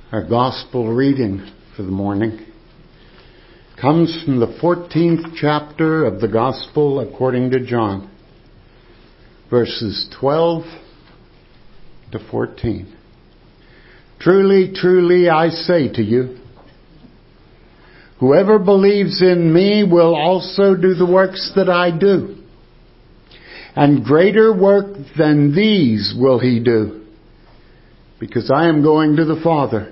Our gospel reading for the morning comes from the 14th chapter of the Gospel according to John, verses 12 to 14. Truly, truly, I say to you, whoever believes in me will also do the works that I do, and greater work than these will he do, because I am going to the Father.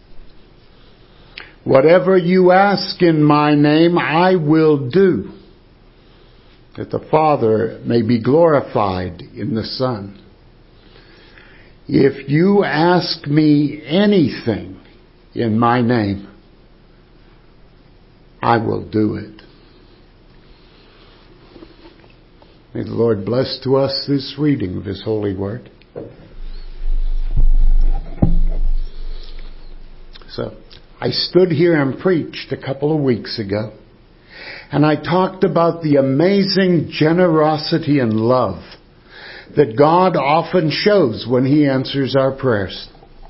Whatever you ask in my name, I will do, that the Father may be glorified in the Son. If you ask me anything in my name, I will do it. May the Lord bless to us this reading of His holy word. So, I stood here and preached a couple of weeks ago, and I talked about the amazing generosity and love that God often shows when He answers our prayers.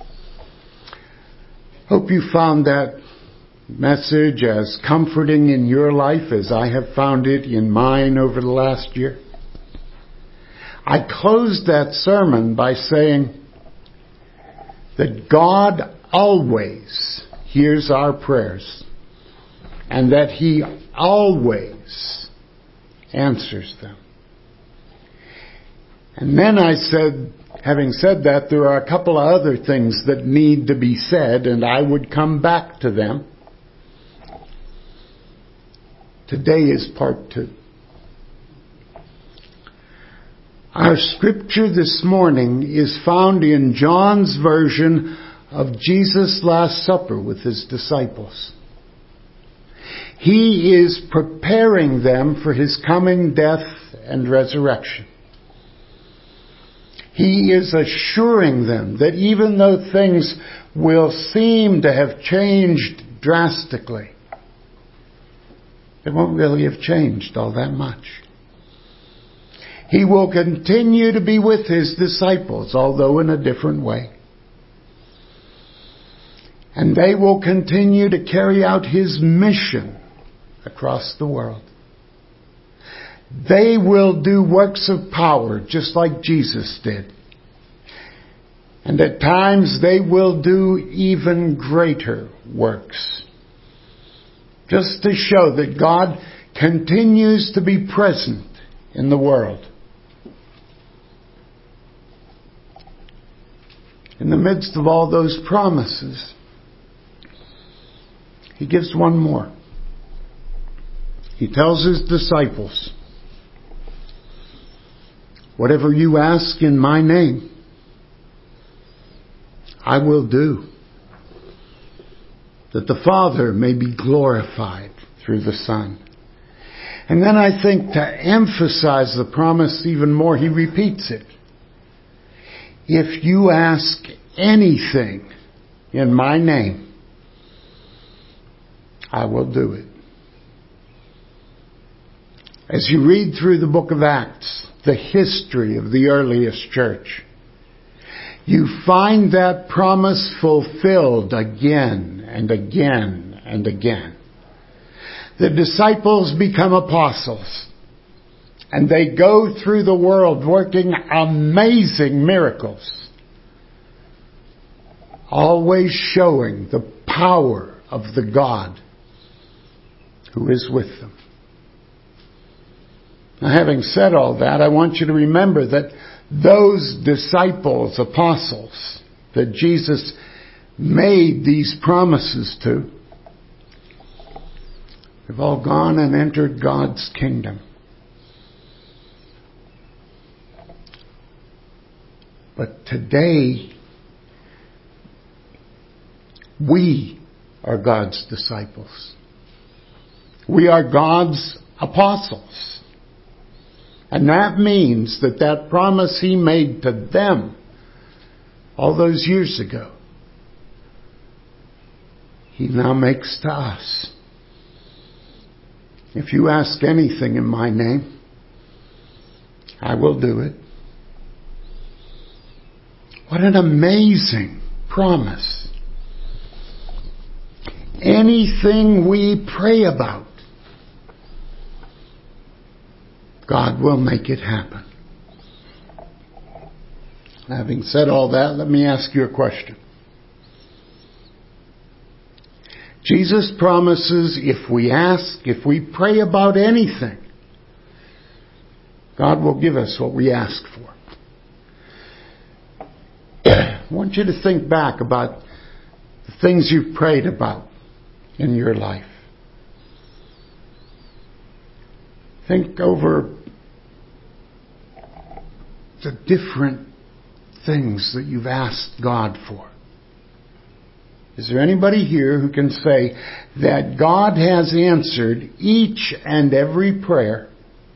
Hope you found that message as comforting in your life as I have found it in mine over the last year. I closed that sermon by saying that God always hears our prayers, and that He always answers them. And then I said, having said that, there are a couple of other things that need to be said, and I would come back to them. Today is part 2. Our scripture this morning is found in John's version of Jesus' Last Supper with His disciples. He is preparing them for His coming death and resurrection. He is assuring them that even though things will seem to have changed drastically, they won't really have changed all that much. He will continue to be with His disciples, although in a different way. And they will continue to carry out His mission across the world. They will do works of power just like Jesus did. And at times they will do even greater works, just to show that God continues to be present in the world. In the midst of all those promises, He gives one more. He tells His disciples, whatever you ask in my name, I will do, that the Father may be glorified through the Son. And then I think to emphasize the promise even more, He repeats it. If you ask anything in my name, I will do it. As you read through the book of Acts, the history of the earliest church, you find that promise fulfilled again and again and again. The disciples become apostles, and they go through the world working amazing miracles, always showing the power of the God who is with them. Now, having said all that, I want you to remember that those disciples, apostles, that Jesus made these promises to, have all gone and entered God's kingdom. But today, we are God's disciples. We are God's apostles. And that means that promise He made to them all those years ago, He now makes to us. If you ask anything in my name, I will do it. What an amazing promise. anything we pray about, God will make it happen. Having said all that, let me ask you a question. Jesus promises if we ask, if we pray about anything, God will give us what we ask for. I want you to think back about the things you've prayed about in your life. Think over the different things that you've asked God for. Is there anybody here who can say that God has answered each and every prayer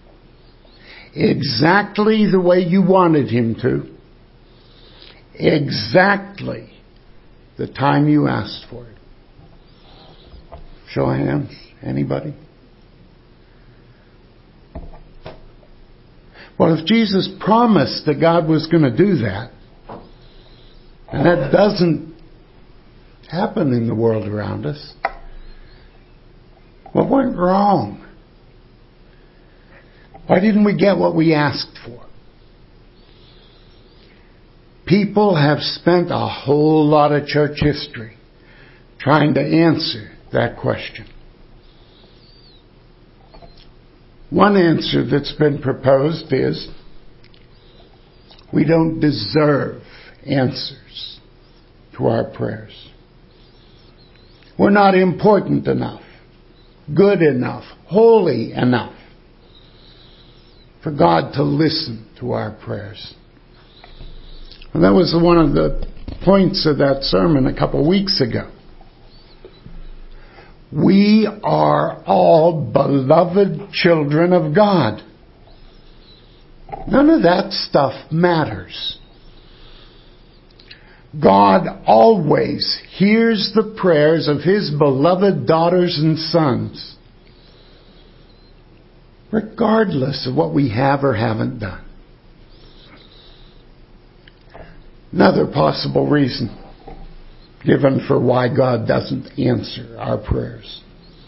exactly the way you wanted Him to, exactly the time you asked for it? Show of hands. Anybody? Well, if Jesus promised that God was going to do that, and that doesn't happen in the world around us, what went wrong? Why didn't we get what we asked for? People have spent a whole lot of church history trying to answer that question. One answer that's been proposed is we don't deserve answers to our prayers. We're not important enough, good enough, holy enough for God to listen to our prayers. And that was one of the points of that sermon a couple of weeks ago. We are all beloved children of God. None of that stuff matters. God always hears the prayers of His beloved daughters and sons, regardless of what we have or haven't done. Another possible reason given for why God doesn't answer our prayers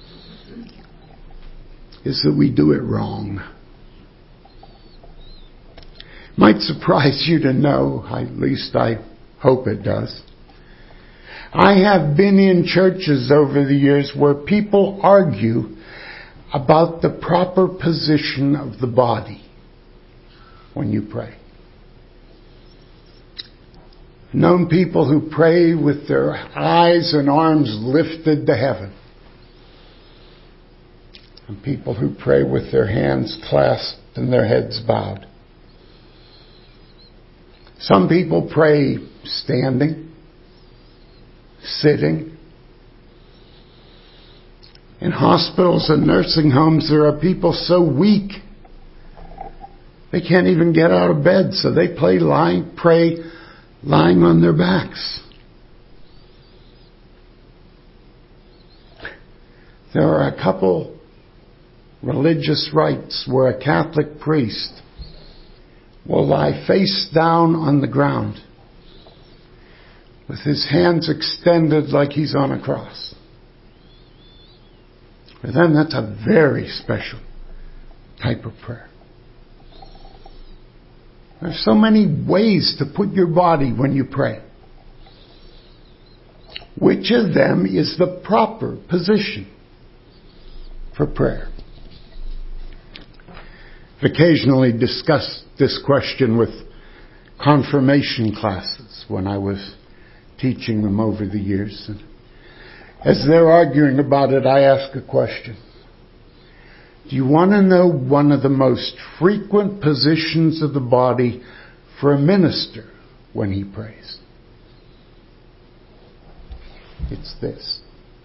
is that we do it wrong. Might surprise you to know, at least I hope it does. I have been in churches over the years where people argue about the proper position of the body when you pray. I've known people who pray with their eyes and arms lifted to heaven, and people who pray with their hands clasped and their heads bowed. Some people pray standing, sitting. In hospitals and nursing homes, there are people so weak they can't even get out of bed, so they pray lying on their backs. There are a couple religious rites where a Catholic priest will lie face down on the ground with his hands extended like he's on a cross. For them, that's a very special type of prayer. There's so many ways to put your body when you pray. Which of them is the proper position for prayer? I've occasionally discussed this question with confirmation classes when I was teaching them over the years. And as they're arguing about it, I ask a question. Do you want to know one of the most frequent positions of the body for a minister when he prays? It's this.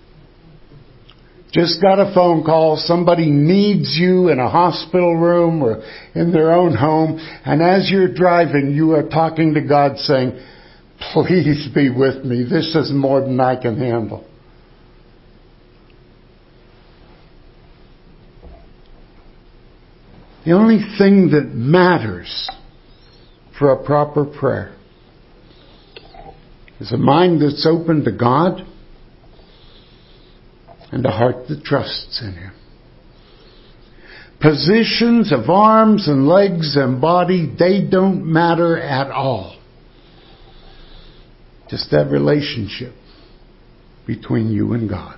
Just got a phone call. Somebody needs you in a hospital room or in their own home. And as you're driving, you are talking to God saying, please be with me. This is more than I can handle. The only thing that matters for a proper prayer is a mind that's open to God and a heart that trusts in Him. Positions of arms and legs and body, they don't matter at all. Just that relationship between you and God.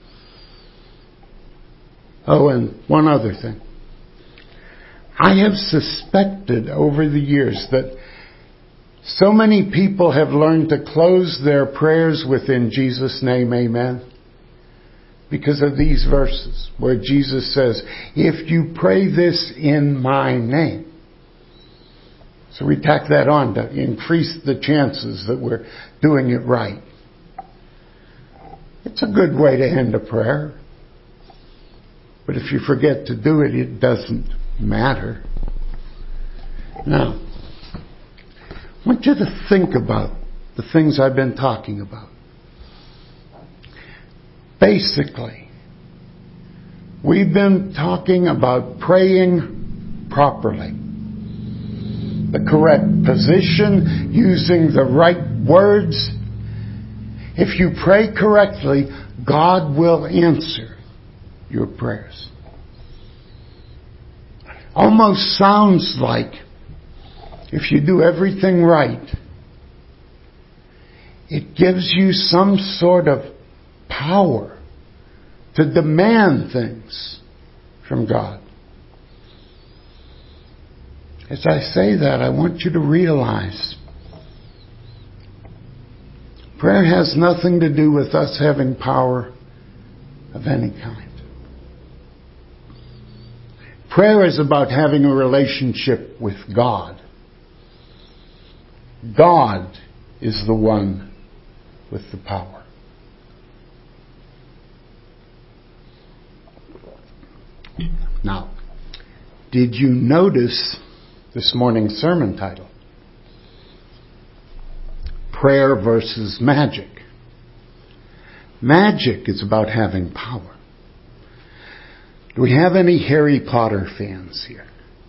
Oh, and one other thing. I have suspected over the years that so many people have learned to close their prayers with "In Jesus' name, amen," because of these verses where Jesus says, "If you pray this in my name." So we tack that on to increase the chances that we're doing it right. It's a good way to end a prayer. But if you forget to do it, it doesn't matter. Now, I want you to think about the things I've been talking about. Basically, we've been talking about praying properly. The correct position, using the right words. If you pray correctly, God will answer your prayers. Almost sounds like if you do everything right, it gives you some sort of power to demand things from God. As I say that, I want you to realize prayer has nothing to do with us having power of any kind. Prayer is about having a relationship with God. God is the one with the power. Now, did you notice this morning's sermon title? Prayer versus magic. Magic is about having power. Do we have any Harry Potter fans here?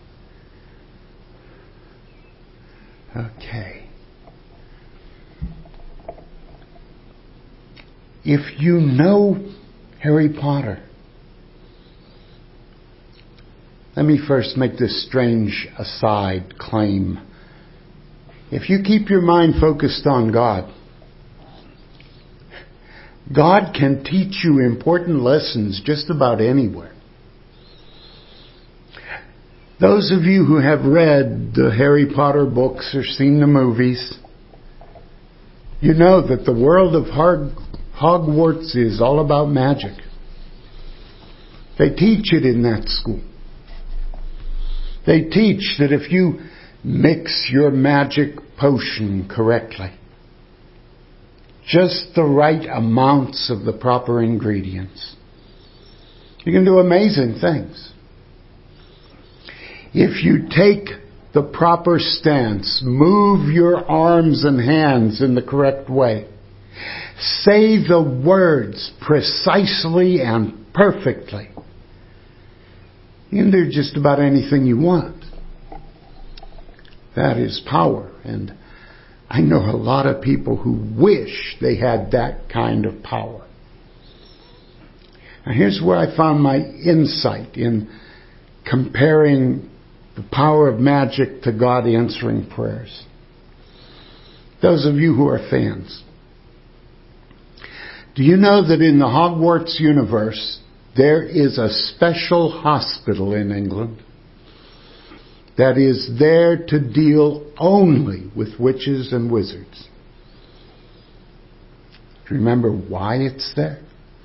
Okay. If you know Harry Potter, let me first make this strange aside claim. If you keep your mind focused on God, God can teach you important lessons just about anywhere. Those of you who have read the Harry Potter books or seen the movies, you know that the world of Hogwarts is all about magic. They teach it in that school. They teach that if you mix your magic potion correctly, just the right amounts of the proper ingredients, you can do amazing things. If you take the proper stance, move your arms and hands in the correct way, say the words precisely and perfectly, you can do just about anything you want. That is power. And I know a lot of people who wish they had that kind of power. Now here's where I found my insight in comparing the power of magic to God answering prayers. Those of you who are fans, do you know that in the Hogwarts universe, there is a special hospital in England that is there to deal only with witches and wizards? Do you remember why it's there?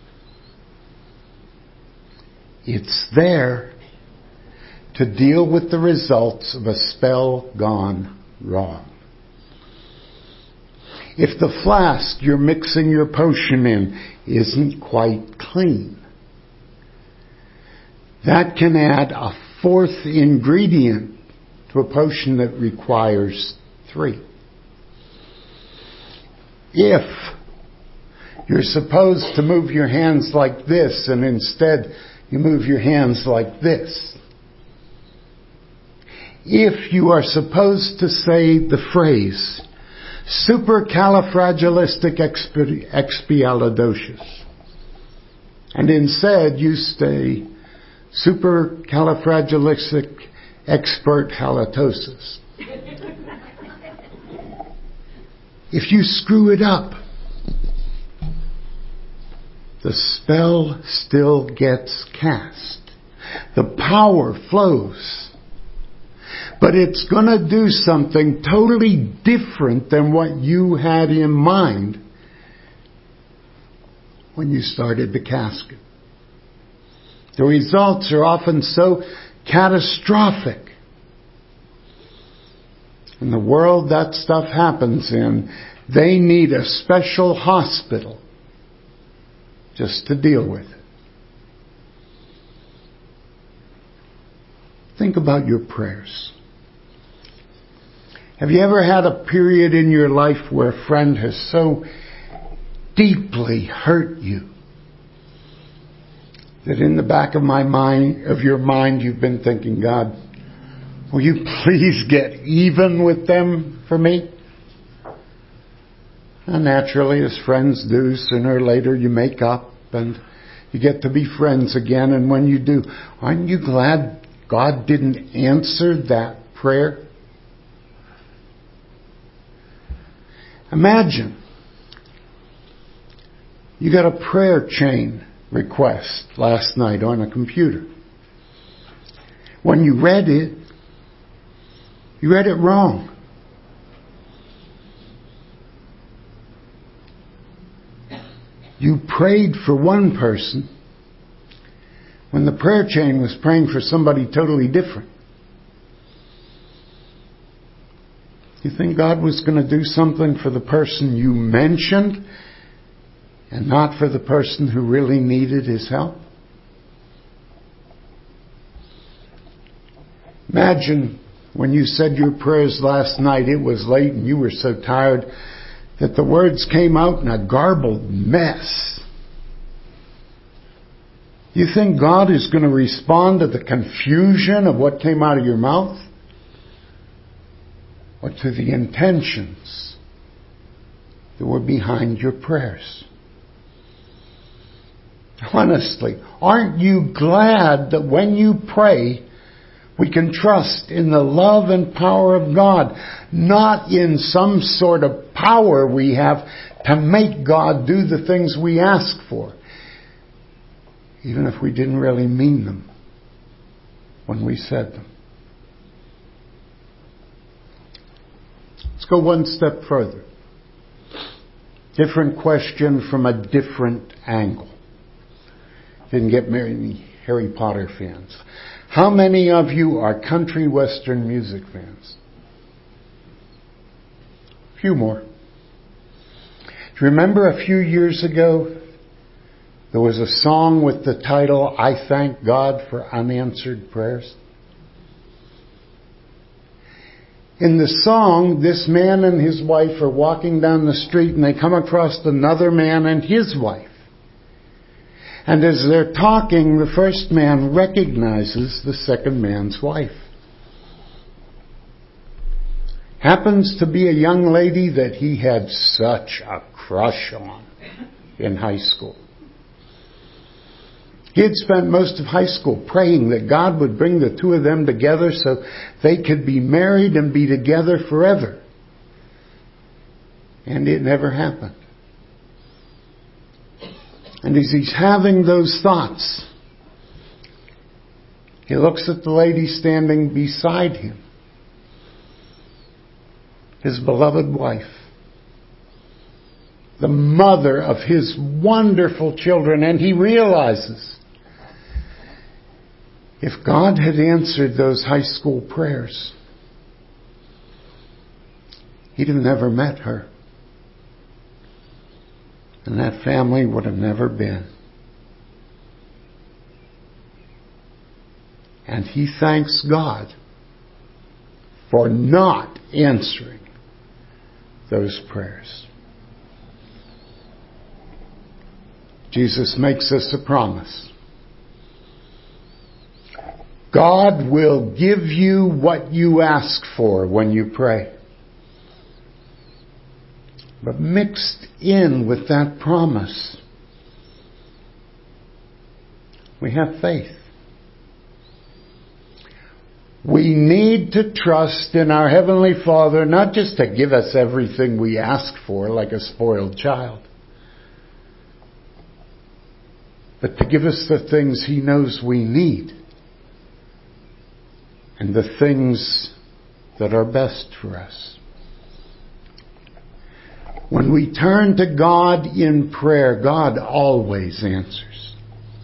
It's there to deal with the results of a spell gone wrong. If the flask you're mixing your potion in isn't quite clean, that can add a fourth ingredient to a potion that requires 3. If you're supposed to move your hands like this and instead you move your hands like this, if you are supposed to say the phrase supercalifragilisticexpialidocious, and instead used a supercalifragilisticexpialidocious. If you screw it up, the spell still gets cast. The power flows. But it's going to do something totally different than what you had in mind when you started the casket. The results are often so catastrophic. In the world that stuff happens in, they need a special hospital just to deal with it. Think about your prayers. Have you ever had a period in your life where a friend has so deeply hurt you that in the back of your mind you've been thinking, God, will you please get even with them for me? And naturally, as friends do, sooner or later you make up and you get to be friends again. And when you do, aren't you glad God didn't answer that prayer? Imagine you got a prayer chain request last night on a computer. When you read it wrong. You prayed for one person when the prayer chain was praying for somebody totally different. You think God was going to do something for the person you mentioned and not for the person who really needed His help? Imagine when you said your prayers last night, it was late and you were so tired that the words came out in a garbled mess. You think God is going to respond to the confusion of what came out of your mouth? Or to the intentions that were behind your prayers? Honestly, aren't you glad that when you pray, we can trust in the love and power of God, not in some sort of power we have to make God do the things we ask for, even if we didn't really mean them when we said them. Let's go one step further. Different question from a different angle. Didn't get many Harry Potter fans. How many of you are country western music fans? A few more. Do you remember a few years ago there was a song with the title, I Thank God for Unanswered Prayers? In the song, this man and his wife are walking down the street and they come across another man and his wife. And as they're talking, the first man recognizes the second man's wife. Happens to be a young lady that he had such a crush on in high school. He had spent most of high school praying that God would bring the two of them together so they could be married and be together forever. And it never happened. And as he's having those thoughts, he looks at the lady standing beside him, his beloved wife, the mother of his wonderful children, and he realizes if God had answered those high school prayers, he'd have never met her. And that family would have never been. And he thanks God for not answering those prayers. Jesus makes us a promise. God will give you what you ask for when you pray. But mixed in with that promise We have faith. We need to trust in our Heavenly Father, not just to give us everything we ask for like a spoiled child, but to give us the things He knows we need and the things that are best for us. When we turn to God in prayer, God always answers.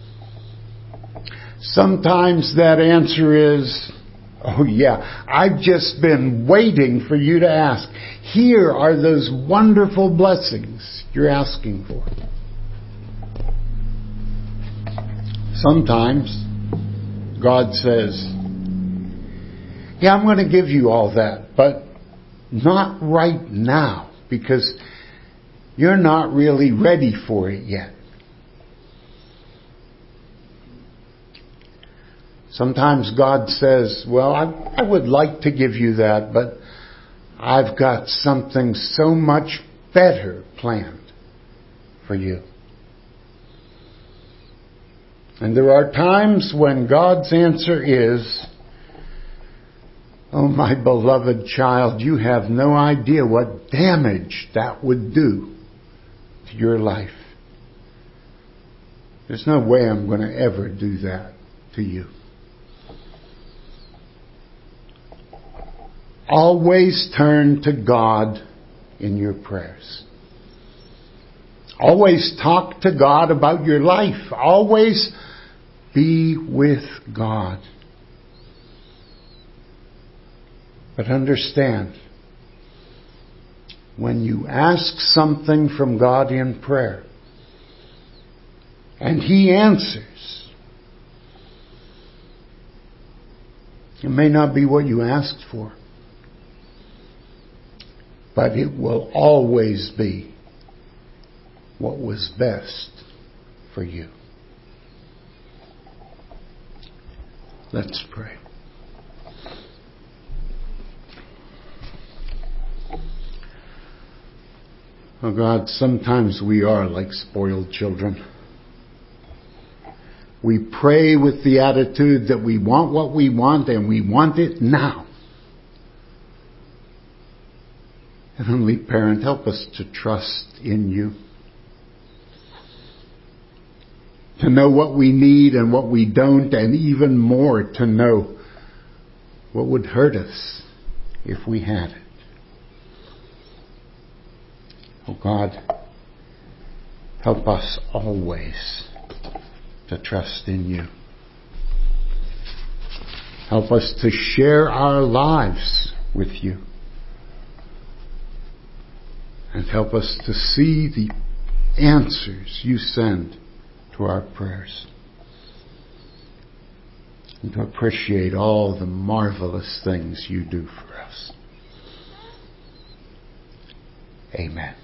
Sometimes that answer is, oh yeah, I've just been waiting for you to ask. Here are those wonderful blessings you're asking for. Sometimes God says, yeah, I'm going to give you all that, but not right now, because you're not really ready for it yet. Sometimes God says, well, I would like to give you that, but I've got something so much better planned for you. And there are times when God's answer is, oh, my beloved child, you have no idea what damage that would do to your life. There's no way I'm going to ever do that to you. Always turn to God in your prayers. Always talk to God about your life. Always be with God. But understand, when you ask something from God in prayer, and He answers, it may not be what you asked for, but it will always be what was best for you. Let's pray. Oh God, sometimes we are like spoiled children. We pray with the attitude that we want what we want and we want it now. Heavenly Parent, help us to trust in You. To know what we need and what we don't, and even more to know what would hurt us if we had it. Oh God, help us always to trust in You. Help us to share our lives with You. And help us to see the answers You send to our prayers. And to appreciate all the marvelous things You do for us. Amen.